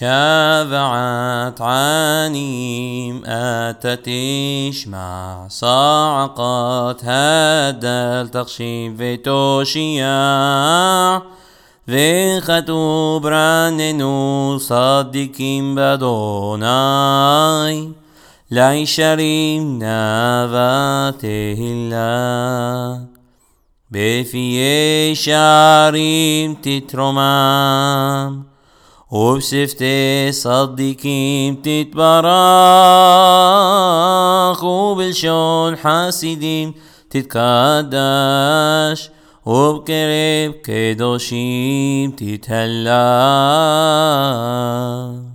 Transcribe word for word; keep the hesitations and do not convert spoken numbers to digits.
شافعت عنيم أتت تشمع صعقات هدى التخشيف ותושיע וכתוב רננו צדיקים באדוני לישרים נאווה תהילה בפי שערים תתרומם ובשפתי צדיקים תתברך ובלשון חסידים תתקדש ובקרב קדושים תתהלל.